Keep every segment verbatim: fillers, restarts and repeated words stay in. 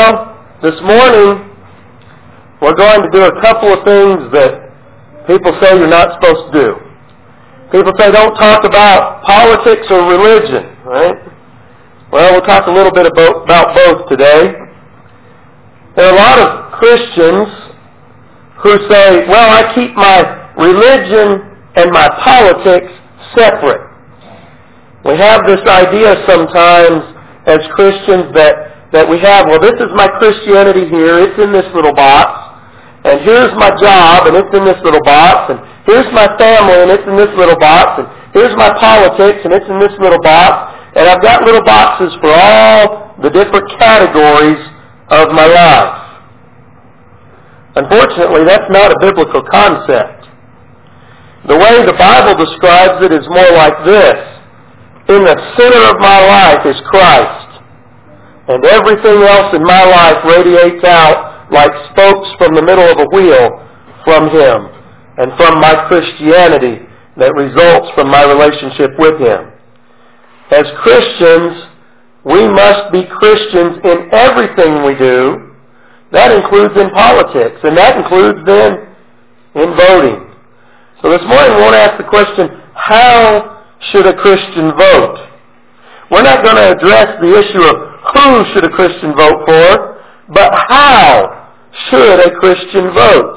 Well, this morning we're going to do a couple of things that people say you're not supposed to do. People say don't talk about politics or religion, right? Well, we'll talk a little bit about, about both today. There are a lot of Christians who say, well, I keep my religion and my politics separate. We have this idea sometimes as Christians that that we have, well, this is my Christianity here, it's in this little box, and here's my job, and it's in this little box, and here's my family, and it's in this little box, and here's my politics, and it's in this little box, and I've got little boxes for all the different categories of my life. Unfortunately, that's not a biblical concept. The way the Bible describes it is more like this. In the center of my life is Christ. And everything else in my life radiates out like spokes from the middle of a wheel from Him and from my Christianity that results from my relationship with Him. As Christians, we must be Christians in everything we do. That includes in politics, and that includes then in voting. So this morning we want to ask the question, how should a Christian vote? We're not going to address the issue of who should a Christian vote for, but how should a Christian vote?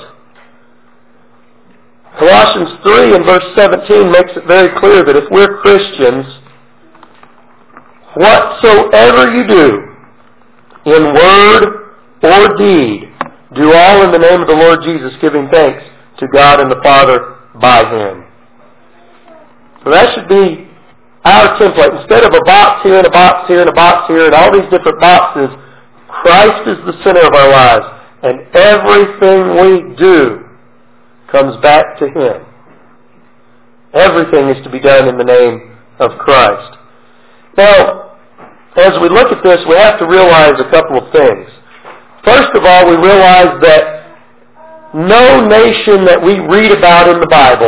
Colossians three and verse seventeen makes it very clear that if we're Christians, whatsoever you do, in word or deed, do all in the name of the Lord Jesus, giving thanks to God and the Father by Him. So that should be our template. Instead of a box here and a box here and a box here and all these different boxes, Christ is the center of our lives. And everything we do comes back to Him. Everything is to be done in the name of Christ. Now, as we look at this, we have to realize a couple of things. First of all, we realize that no nation that we read about in the Bible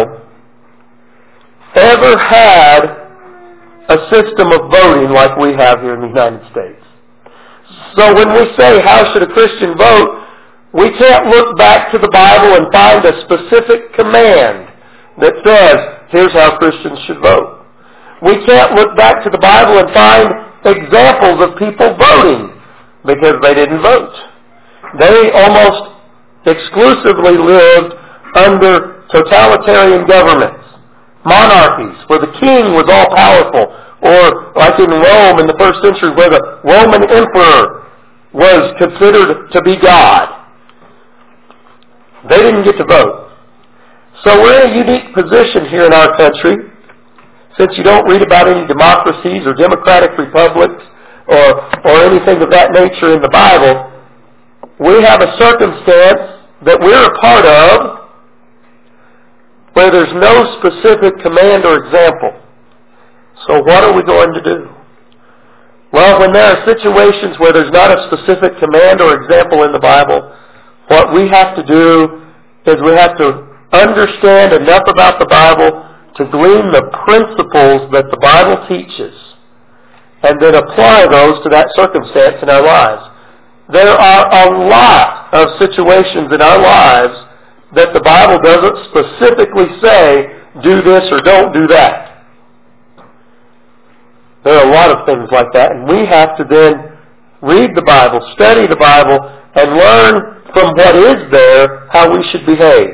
ever had a system of voting like we have here in the United States. So when we say, how should a Christian vote, we can't look back to the Bible and find a specific command that says, here's how Christians should vote. We can't look back to the Bible and find examples of people voting because they didn't vote. They almost exclusively lived under totalitarian governments. Monarchies, where the king was all-powerful, or like in Rome in the first century, where the Roman emperor was considered to be God. They didn't get to vote. So we're in a unique position here in our country, since you don't read about any democracies or democratic republics or, or anything of that nature in the Bible. We have a circumstance that we're a part of where there's no specific command or example. So what are we going to do? Well, when there are situations where there's not a specific command or example in the Bible, what we have to do is we have to understand enough about the Bible to glean the principles that the Bible teaches and then apply those to that circumstance in our lives. There are a lot of situations in our lives that the Bible doesn't specifically say, do this or don't do that. There are a lot of things like that, and we have to then read the Bible, study the Bible, and learn from what is there how we should behave.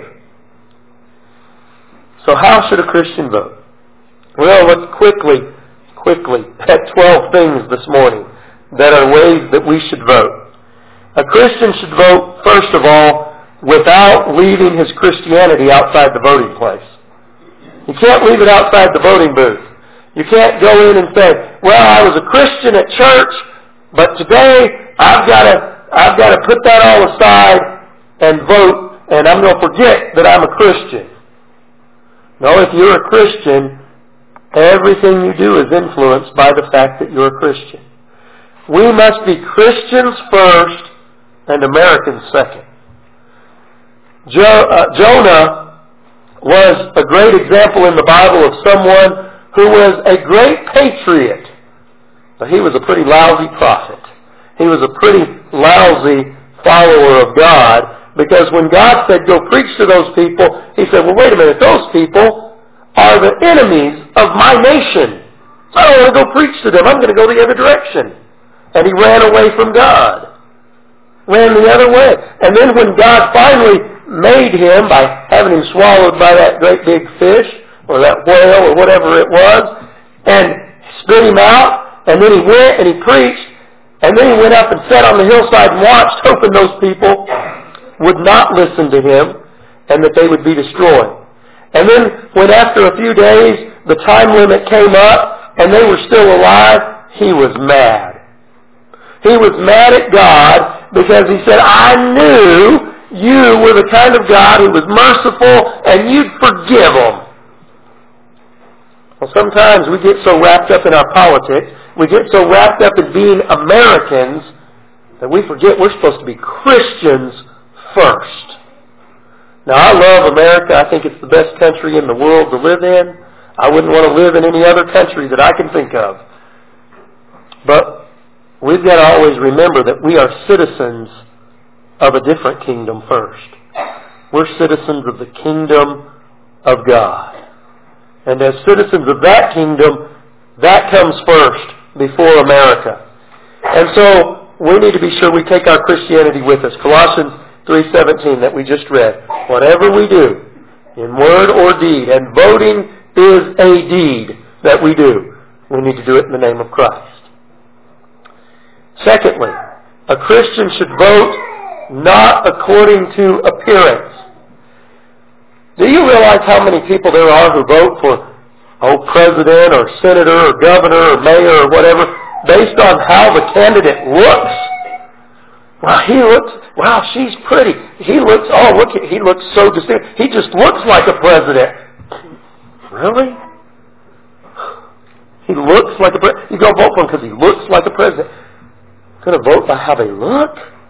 So how should a Christian vote? Well, let's quickly, quickly at twelve things this morning that are ways that we should vote. A Christian should vote, first of all, without leaving his Christianity outside the voting place. You can't leave it outside the voting booth. You can't go in and say, well, I was a Christian at church, but today I've got to I've got to put that all aside and vote, and I'm going to forget that I'm a Christian. No, if you're a Christian, everything you do is influenced by the fact that you're a Christian. We must be Christians first and Americans second. Jo- uh, Jonah was a great example in the Bible of someone who was a great patriot, but he was a pretty lousy prophet. he was a pretty lousy follower of God, because when God said, go preach to those people, he said, well, wait a minute, those people are the enemies of my nation. So I don't want to go preach to them. I'm going to go the other direction. And he ran away from God. Ran the other way. And then when God finally made him by having him swallowed by that great big fish, or that whale, or whatever it was, and spit him out, and then he went and he preached, and then he went up and sat on the hillside and watched, hoping those people would not listen to him and that they would be destroyed. And then when after a few days the time limit came up and they were still alive, he was mad. He was mad at God because he said, I knew you were the kind of God who was merciful and you'd forgive them. Well, sometimes we get so wrapped up in our politics, we get so wrapped up in being Americans that we forget we're supposed to be Christians first. Now, I love America. I think it's the best country in the world to live in. I wouldn't want to live in any other country that I can think of. But we've got to always remember that we are citizens of a different kingdom first. We're citizens of the kingdom of God. And as citizens of that kingdom, that comes first before America. And so we need to be sure we take our Christianity with us. Colossians three seventeen that we just read. Whatever we do, in word or deed, and voting is a deed that we do, we need to do it in the name of Christ. Secondly, a Christian should vote not according to appearance. Do you realize how many people there are who vote for, oh, president or senator or governor or mayor or whatever, based on how the candidate looks? Wow, he looks, wow, she's pretty. He looks, oh, look, he looks so distinct. He just looks like a president. Really? He looks like a president. You go vote for him because he looks like a president. Going to vote by how they look?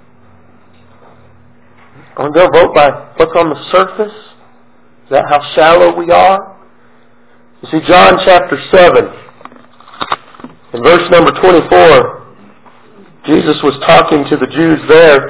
I'm going to vote by what's on the surface? Is that how shallow we are? You see, John chapter seven, in verse number twenty-four, Jesus was talking to the Jews there,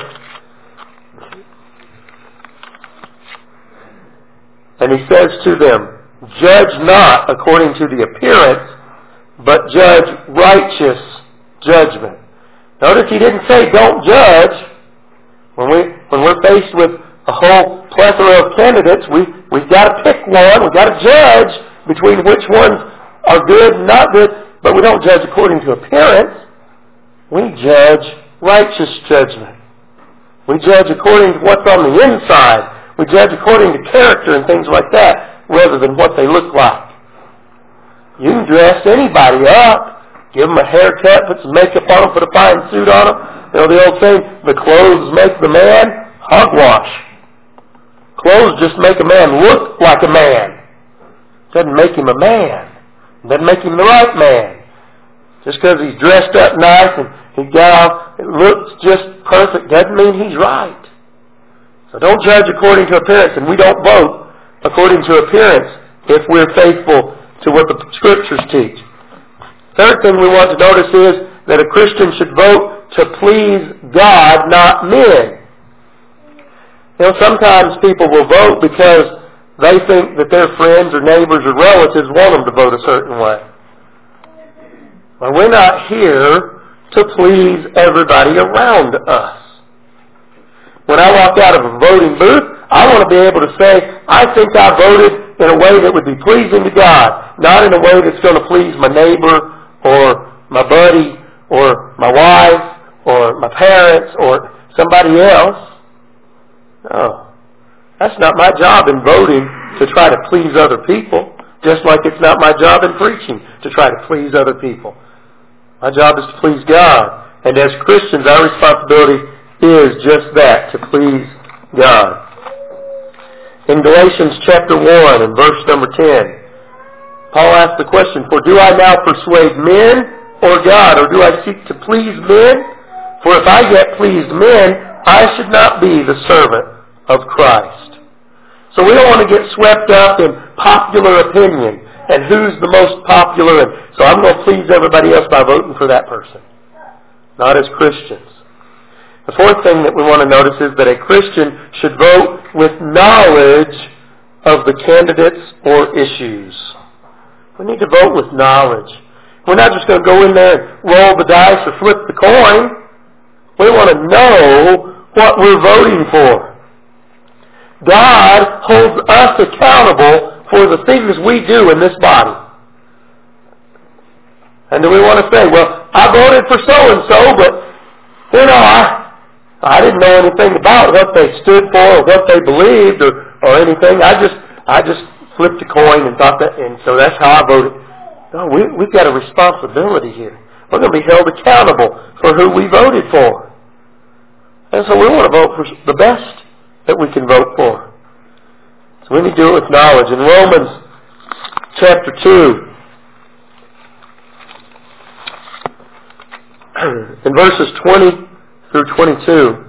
and he says to them, judge not according to the appearance, but judge righteous judgment. Notice he didn't say don't judge. When, we, when we're faced with a whole plethora of candidates, we, we've got to pick one, we've got to judge between which ones are good and not good, but we don't judge according to appearance. We judge righteous judgment. We judge according to what's on the inside. We judge according to character and things like that, rather than what they look like. You can dress anybody up, give them a haircut, put some makeup on them, put a fine suit on them. You know the old saying, the clothes make the man? Hogwash. Clothes just make a man look like a man. Doesn't make him a man. Doesn't make him the right man. Just because he's dressed up nice and he got it looks just perfect doesn't mean he's right. So don't judge according to appearance, and we don't vote according to appearance if we're faithful to what the Scriptures teach. Third thing we want to notice is that a Christian should vote to please God, not men. You know, sometimes people will vote because they think that their friends or neighbors or relatives want them to vote a certain way. Well, we're not here to please everybody around us. When I walk out of a voting booth, I want to be able to say, I think I voted in a way that would be pleasing to God, not in a way that's going to please my neighbor or my buddy or my wife or my parents or somebody else. No. That's not my job in voting to try to please other people, just like it's not my job in preaching to try to please other people. My job is to please God. And as Christians, our responsibility is just that, to please God. In Galatians chapter one and verse number ten, Paul asked the question, for do I now persuade men or God, or do I seek to please men? For if I yet pleased men, I should not be the servant of Christ. So we don't want to get swept up in popular opinion and who's the most popular, and so I'm going to please everybody else by voting for that person. not as Christians. The fourth thing that we want to notice is that a Christian should vote with knowledge of the candidates or issues. We need to vote with knowledge. We're not just going to go in there and roll the dice or flip the coin. We want to know what we're voting for. God holds us accountable for the things we do in this body. And do we want to say, well, I voted for so-and-so, but, you know, I, I didn't know anything about what they stood for or what they believed or, or anything. I just I just flipped a coin and thought that, and so that's how I voted. No, we, we've got a responsibility here. We're going to be held accountable for who we voted for. And so we want to vote for the best that we can vote for. So we need to do it with knowledge. In Romans chapter two, in verses twenty through twenty-two,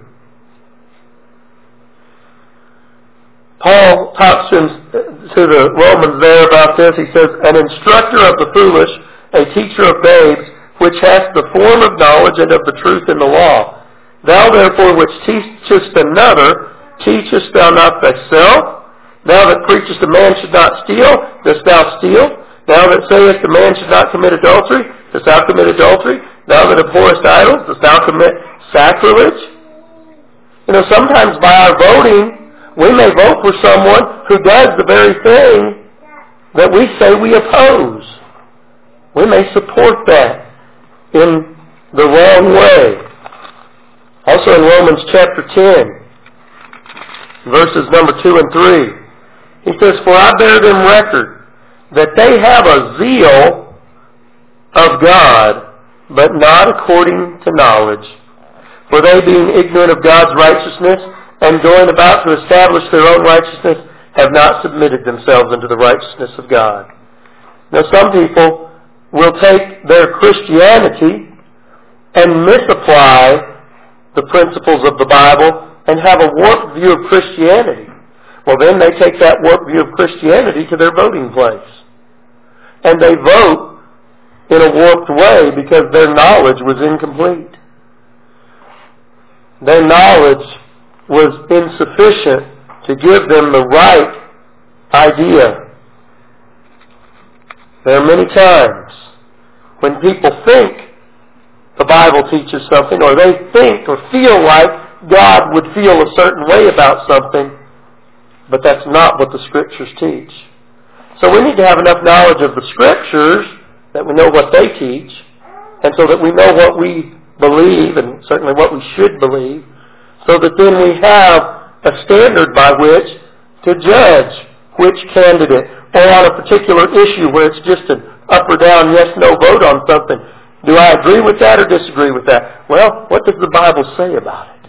Paul talks to, to the Romans there about this. He says, an instructor of the foolish, a teacher of babes, which hath the form of knowledge and of the truth in the law. Thou therefore which teachest another, teachest thou not thyself? Thou that preachest a man should not steal, dost thou steal? Thou that sayest a man should not commit adultery, dost thou commit adultery? Thou that abhorrest idols, dost thou commit sacrilege? You know, sometimes by our voting, we may vote for someone who does the very thing that we say we oppose. We may support that in the wrong way. Also in Romans chapter ten, verses number two and three, he says, for I bear them record that they have a zeal of God, but not according to knowledge. For they, being ignorant of God's righteousness, and going about to establish their own righteousness, have not submitted themselves unto the righteousness of God. Now some people will take their Christianity and misapply the principles of the Bible and have a warped view of Christianity. Well, then they take that warped view of Christianity to their voting place. And they vote in a warped way because their knowledge was incomplete. Their knowledge was insufficient to give them the right idea. There are many times when people think the Bible teaches something, or they think or feel like God would feel a certain way about something, but that's not what the Scriptures teach. So we need to have enough knowledge of the Scriptures that we know what they teach, and so that we know what we believe, and certainly what we should believe, so that then we have a standard by which to judge which candidate, or on a particular issue where it's just an up or down, yes, no vote on something. Do I agree with that or disagree with that? Well, what does the Bible say about it?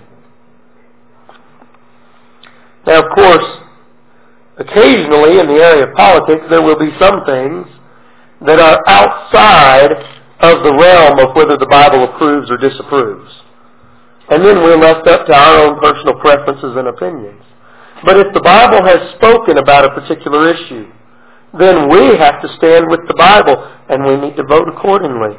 Now, of course, occasionally in the area of politics, there will be some things that are outside of the realm of whether the Bible approves or disapproves. And then we're left up to our own personal preferences and opinions. But if the Bible has spoken about a particular issue, then we have to stand with the Bible, and we need to vote accordingly.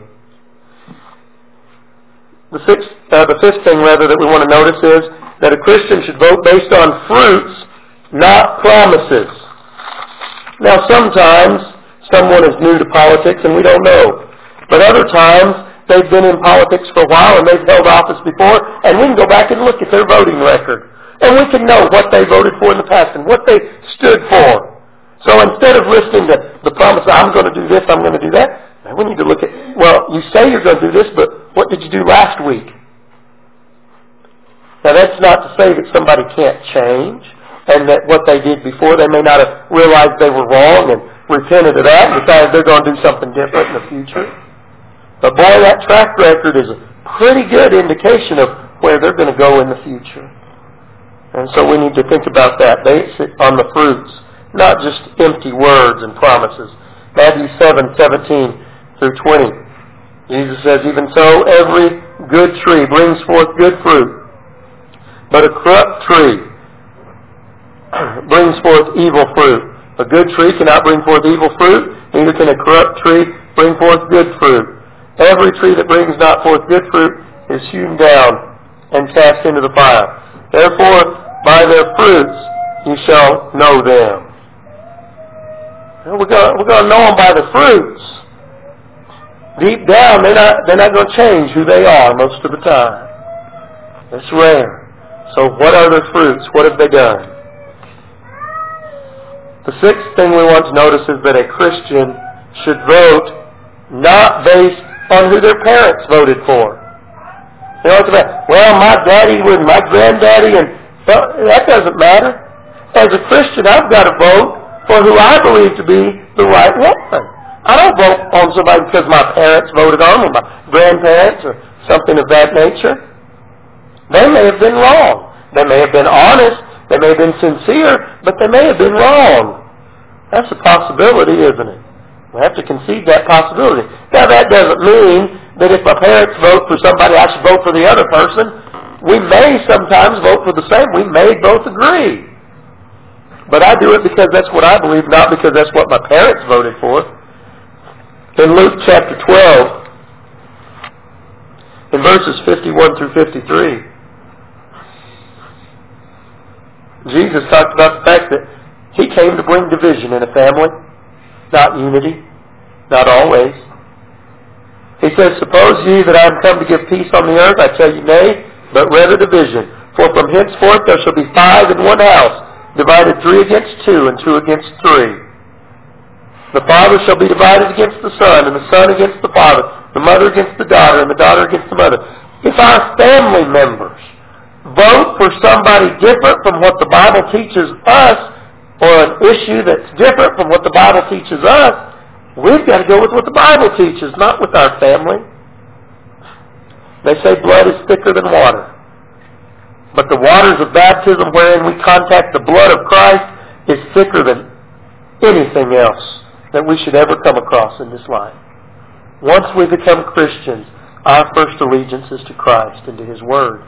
The, sixth, uh, the fifth thing, rather, that we want to notice is that a Christian should vote based on fruits, not promises. Now, sometimes someone is new to politics and we don't know. But other times, they've been in politics for a while and they've held office before, and we can go back and look at their voting record. And we can know what they voted for in the past and what they stood for. So instead of listening to the promise, I'm going to do this, I'm going to do that, we need to look at, well, you say you're going to do this, but what did you do last week? Now, that's not to say that somebody can't change and that what they did before, they may not have realized they were wrong and repented of that and decided they're going to do something different in the future. But boy, that track record is a pretty good indication of where they're going to go in the future. And so we need to think about that. Base it on the fruits, not just empty words and promises. Matthew seven, seventeen through twenty. Jesus says, even so, every good tree brings forth good fruit, but a corrupt tree brings forth evil fruit. A good tree cannot bring forth evil fruit, neither can a corrupt tree bring forth good fruit. Every tree that brings not forth good fruit is hewn down and cast into the fire. Therefore, by their fruits you shall know them. We're going we're going to know them by the fruits. Deep down, they're not, they're not going to change who they are most of the time. It's rare. So what are their fruits? What have they done? The sixth thing we want to notice is that a Christian should vote not based on who their parents voted for. You know, it's about, well, my daddy was my granddaddy, and well, that doesn't matter. As a Christian, I've got to vote for who I believe to be the right one. I don't vote on somebody because my parents voted on them, or my grandparents, or something of that nature. They may have been wrong. They may have been honest. They may have been sincere, but they may have been wrong. That's a possibility, isn't it? We have to concede that possibility. Now, that doesn't mean that if my parents vote for somebody, I should vote for the other person. We may sometimes vote for the same. We may both agree. But I do it because that's what I believe, not because that's what my parents voted for. In Luke chapter twelve, in verses fifty-one through fifty-three, Jesus talked about the fact that He came to bring division in a family, not unity, not always. He says, suppose ye that I am come to give peace on the earth? I tell you, nay, but rather division. For from henceforth there shall be five in one house, divided three against two, and two against three. The father shall be divided against the son, and the son against the father, the mother against the daughter, and the daughter against the mother. If our family members vote for somebody different from what the Bible teaches us, or an issue that's different from what the Bible teaches us, we've got to go with what the Bible teaches, not with our family. They say blood is thicker than water. But the waters of baptism wherein we contact the blood of Christ is thicker than anything else that we should ever come across in this life. Once we become Christians, our first allegiance is to Christ and to His Word.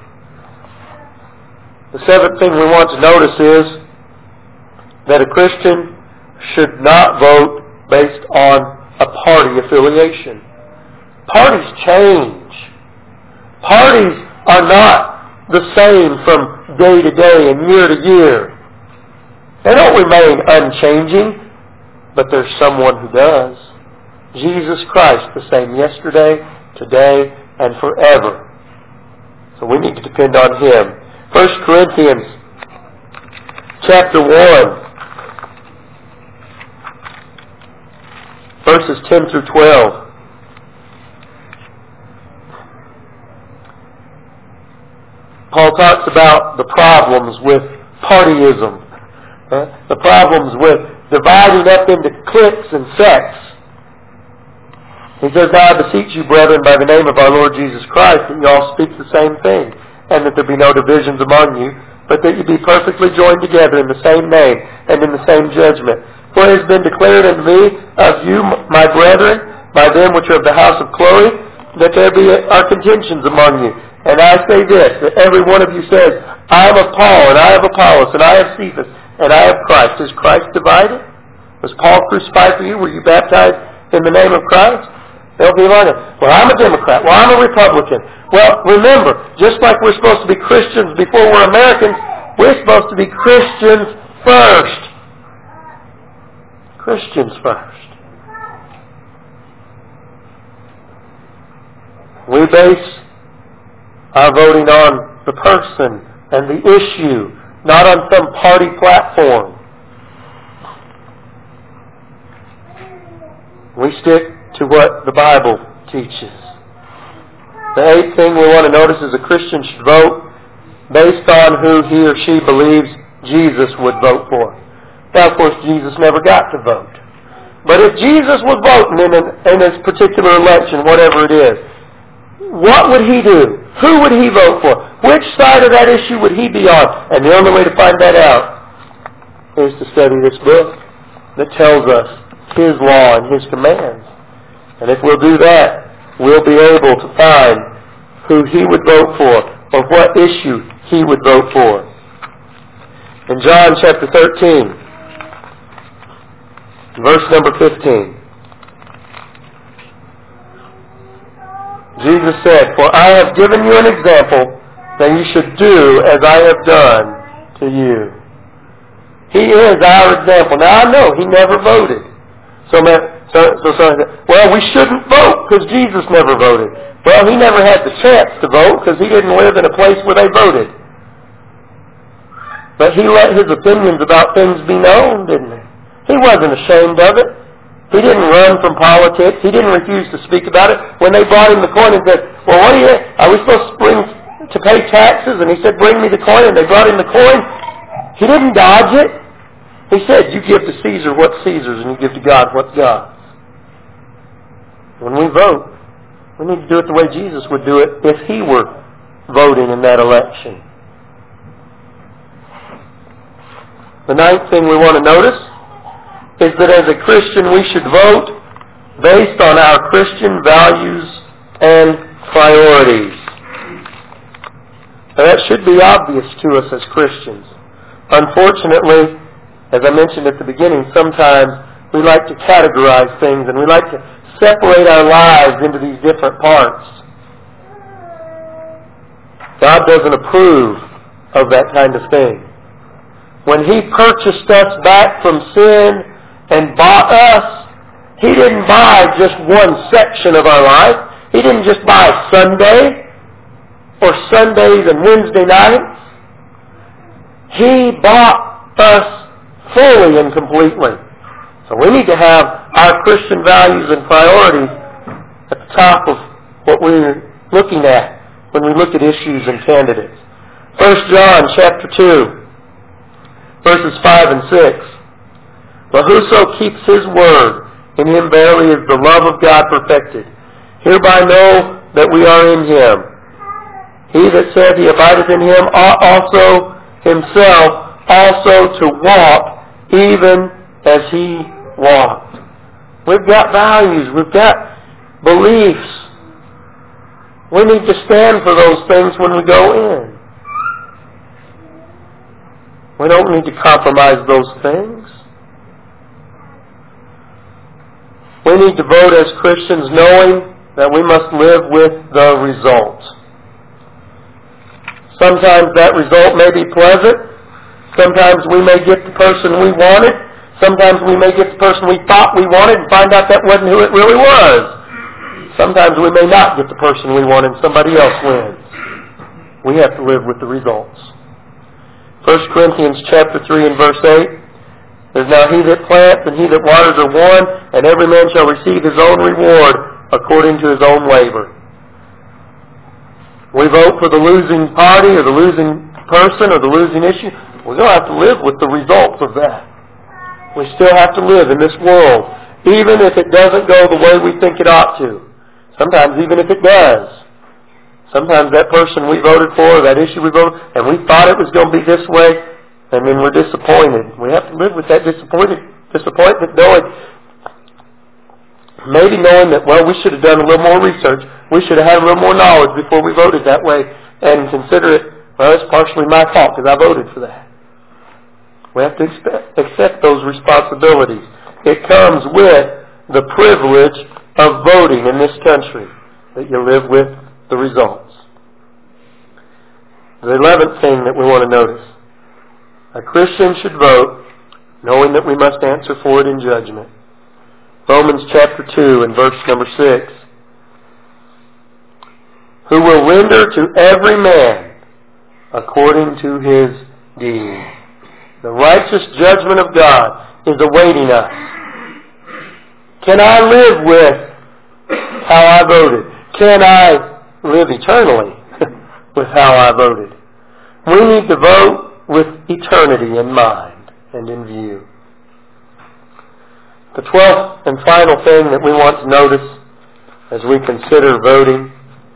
The seventh thing we want to notice is that a Christian should not vote based on a party affiliation. Parties change. Parties are not the same from day to day and year to year. They don't remain unchanging, but there's someone who does. Jesus Christ, the same yesterday, today, and forever. So we need to depend on Him. First Corinthians chapter one, verses ten through twelve. Paul talks about the problems with partyism, uh, the problems with dividing up into cliques and sects. He says, now I beseech you, brethren, by the name of our Lord Jesus Christ, that you all speak the same thing, and that there be no divisions among you, but that you be perfectly joined together in the same name and in the same judgment. For it has been declared unto me of you, my brethren, by them which are of the house of Chloe, that there be are contentions among you. And I say this, that every one of you says, I am of Paul, and I have Apollos, and I have Cephas, and I have Christ. Is Christ divided? Was Paul crucified for you? Were you baptized in the name of Christ? They'll be like, well, I'm a Democrat. Well, I'm a Republican. Well, remember, just like we're supposed to be Christians before we're Americans, we're supposed to be Christians first. Christians first. We base our voting on the person and the issue, not on some party platform. We stick to what the Bible teaches. The eighth thing we want to notice is a Christian should vote based on who he or she believes Jesus would vote for. Now, of course, Jesus never got to vote. But if Jesus was voting in, an, in his particular election, whatever it is, what would he do? Who would he vote for? Which side of that issue would he be on? And the only way to find that out is to study this book that tells us His law and His commands. And if we'll do that, we'll be able to find who He would vote for or what issue He would vote for. In John chapter thirteen, verse number fifteen, Jesus said, "For I have given you an example that you should do as I have done to you." He is our example. Now, I know he never voted. So, so, so, so well, we shouldn't vote because Jesus never voted. Well, he never had the chance to vote because he didn't live in a place where they voted. But he let his opinions about things be known, didn't he? He wasn't ashamed of it. He didn't run from politics. He didn't refuse to speak about it. When they brought him the coin and said, "Well, what are you? Are we supposed to bring to pay taxes?" And he said, "Bring me the coin." And they brought him the coin. He didn't dodge it. He said, "You give to Caesar what's Caesar's, and you give to God what's God's." When we vote, we need to do it the way Jesus would do it if he were voting in that election. The ninth thing we want to notice is that as a Christian we should vote based on our Christian values and priorities. Now, that should be obvious to us as Christians. Unfortunately, as I mentioned at the beginning, sometimes we like to categorize things and we like to separate our lives into these different parts. God doesn't approve of that kind of thing. When He purchased us back from sin and bought us, He didn't buy just one section of our life. He didn't just buy Sunday or Sundays and Wednesday nights. He bought us fully and completely. So we need to have our Christian values and priorities at the top of what we're looking at when we look at issues and candidates. First John chapter two, verses five and six. "But whoso keeps His word, in him verily is the love of God perfected. Hereby know that we are in Him. He that saith he abideth in Him ought also himself also to walk even as He walked." We've got values. We've got beliefs. We need to stand for those things when we go in. We don't need to compromise those things. We need to vote as Christians knowing that we must live with the result. Sometimes that result may be pleasant. Sometimes we may get the person we wanted. Sometimes we may get the person we thought we wanted and find out that wasn't who it really was. Sometimes we may not get the person we wanted and somebody else wins. We have to live with the results. First Corinthians chapter three and verse eight. "There's now he that plants and he that waters are one, and every man shall receive his own reward according to his own labor." We vote for the losing party or the losing person or the losing issue. We're going to have to live with the results of that. We still have to live in this world, even if it doesn't go the way we think it ought to. Sometimes even if it does. Sometimes that person we voted for, that issue we voted, and we thought it was going to be this way, and then we're disappointed. We have to live with that disappointed, disappointment, knowing, maybe knowing that, well, we should have done a little more research. We should have had a little more knowledge before we voted that way, and consider it, well, it's partially my fault because I voted for that. We have to expect, accept those responsibilities. It comes with the privilege of voting in this country, that you live with the results. The eleventh thing that we want to notice. A Christian should vote knowing that we must answer for it in judgment. Romans chapter two and verse number six. "Who will render to every man according to his deed." The righteous judgment of God is awaiting us. Can I live with how I voted? Can I live eternally with how I voted? We need to vote with eternity in mind and in view. The twelfth and final thing that we want to notice as we consider voting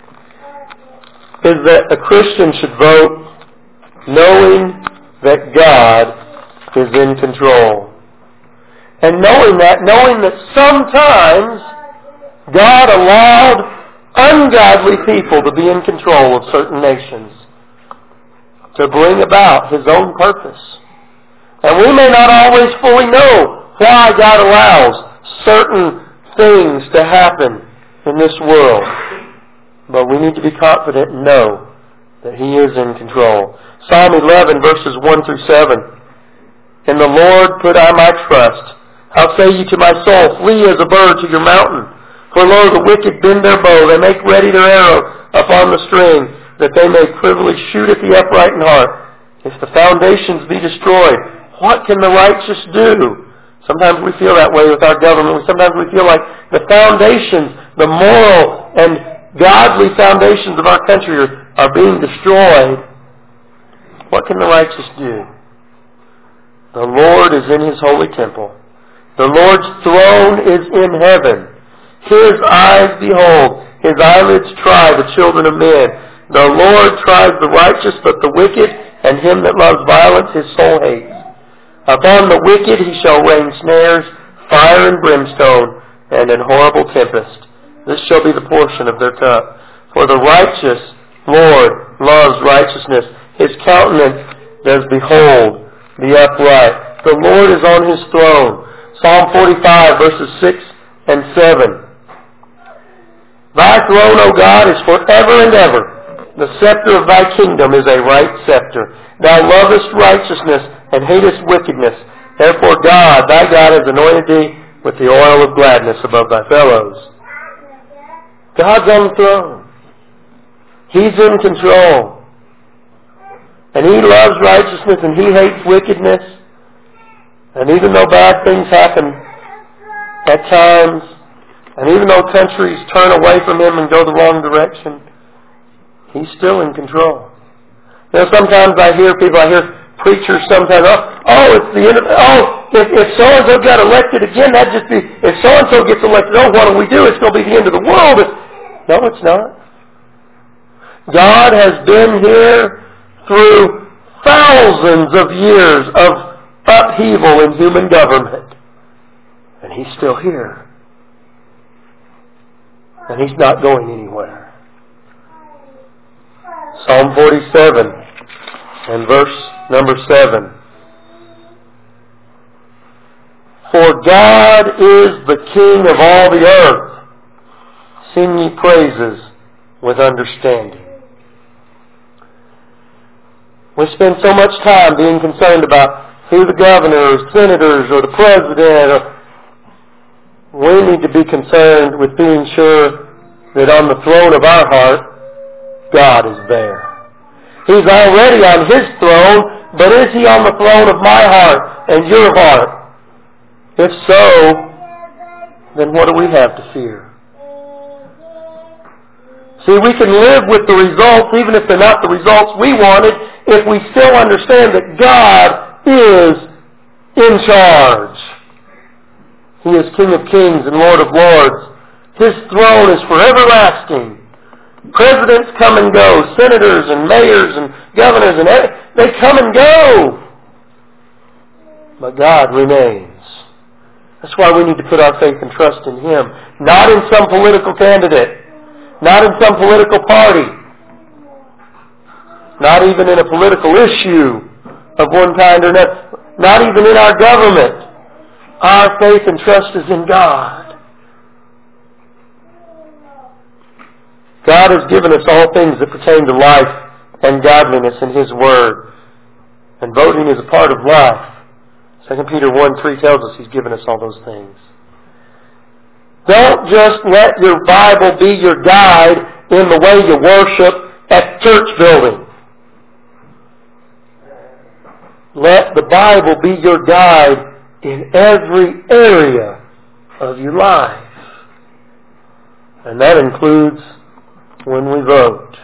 is that a Christian should vote knowing that God is in control. And knowing that, knowing that sometimes God allowed ungodly people to be in control of certain nations to bring about His own purpose. And we may not always fully know why God allows certain things to happen in this world. But we need to be confident and know that He is in control. Psalm eleven, verses one through seven. In the Lord put I my trust. How say ye to my soul, flee as a bird to your mountain? For lo, the wicked bend their bow, they make ready their arrow upon the string, that they may privily shoot at the upright in heart. If the foundations be destroyed, what can the righteous do? Sometimes we feel that way with our government. Sometimes we feel like the foundations, the moral and godly foundations of our country are, are being destroyed. What can the righteous do? The Lord is in His holy temple. The Lord's throne is in heaven. His eyes behold, His eyelids try the children of men. The Lord tries the righteous, but the wicked, and him that loves violence His soul hates. Upon the wicked He shall rain snares, fire and brimstone, and an horrible tempest. This shall be the portion of their cup. For the righteous Lord loves righteousness. His countenance does behold the upright. The Lord is on His throne. Psalm forty-five, verses six and seven. Thy throne, O God, is forever and ever. The scepter of Thy kingdom is a right scepter. Thou lovest righteousness and hatest wickedness. Therefore God, Thy God, has anointed Thee with the oil of gladness above Thy fellows. God's on the throne. He's in control. And He loves righteousness and He hates wickedness. And even though bad things happen at times, and even though countries turn away from Him and go the wrong direction, He's still in control. You know, sometimes I hear people, I hear preachers sometimes, oh, oh it's the end of, oh, if, if so-and-so got elected again, that'd just be, if so-and-so gets elected, oh, what do we do? It's going to be the end of the world. No, it's not. God has been here through thousands of years of upheaval in human government. And He's still here. And He's not going anywhere. Psalm forty-seven and verse number seven. For God is the King of all the earth. Sing ye praises with understanding. We spend so much time being concerned about who the governor or senators or the president. Or we need to be concerned with being sure that on the throne of our heart, God is there. He's already on His throne, but is He on the throne of my heart and your heart? If so, then what do we have to fear? See, we can live with the results, even if they're not the results we wanted, if we still understand that God is in charge. He is King of kings and Lord of lords. His throne is for everlasting. Presidents come and go. Senators and mayors and governors, and they come and go. But God remains. That's why we need to put our faith and trust in Him. Not in some political candidate. Not in some political party. Not even in a political issue of one kind or another. Not even in our government. Our faith and trust is in God. God has given us all things that pertain to life and godliness in His Word. And voting is a part of life. Second Peter one three tells us He's given us all those things. Don't just let your Bible be your guide in the way you worship at church building. Let the Bible be your guide in every area of your life. And that includes when we vote.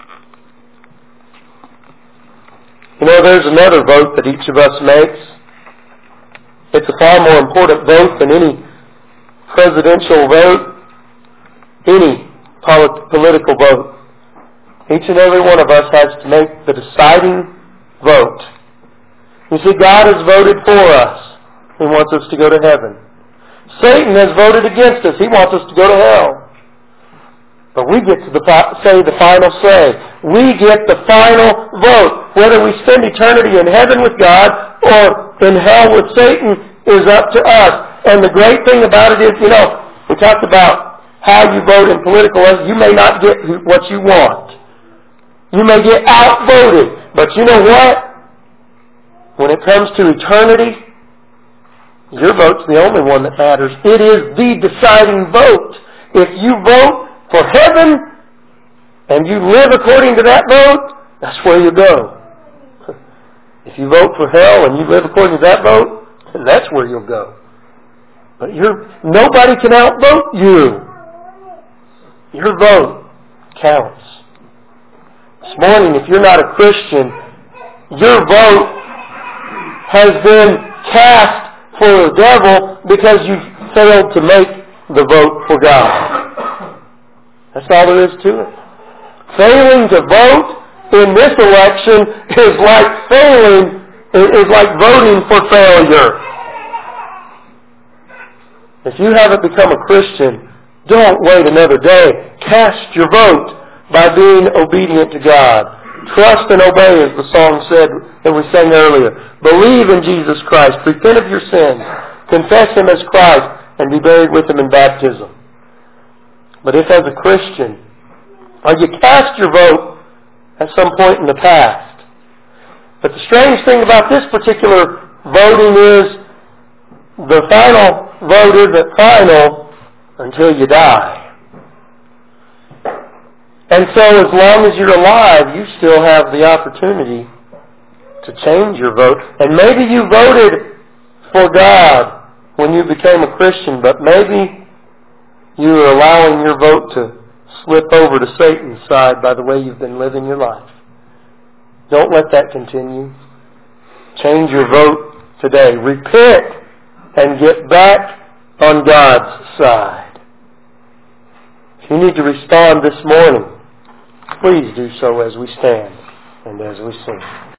You know, there's another vote that each of us makes. It's a far more important vote than any presidential vote, any polit- political vote. Each and every one of us has to make the deciding vote. You see, God has voted for us. He wants us to go to heaven. Satan has voted against us. He wants us to go to hell. But we get to the, say the final say. We get the final vote. Whether we spend eternity in heaven with God or in hell with Satan is up to us. And the great thing about it is, you know, we talked about how you vote in political, you may not get what you want. You may get outvoted. But you know what? When it comes to eternity, your vote's the only one that matters. It is the deciding vote. If you vote for heaven and you live according to that vote, that's where you go. If you vote for hell and you live according to that vote, that's where you'll go. But you're, nobody can outvote you. Your vote counts. This morning, if you're not a Christian, your vote has been cast for the devil because you failed to make the vote for God. That's all there is to it. Failing to vote in this election is like failing, is like voting for failure. If you haven't become a Christian, don't wait another day. Cast your vote by being obedient to God. Trust and obey, as the song said that we sang earlier. Believe in Jesus Christ. Repent of your sins. Confess Him as Christ and be buried with Him in baptism. But if as a Christian, or you cast your vote at some point in the past. But the strange thing about this particular voting is the final vote isn't final until you die. And so as long as you're alive, you still have the opportunity to change your vote. And maybe you voted for God when you became a Christian, but maybe you are allowing your vote to slip over to Satan's side by the way you've been living your life. Don't let that continue. Change your vote today. Repent and get back on God's side. If you need to respond this morning, please do so as we stand and as we sing.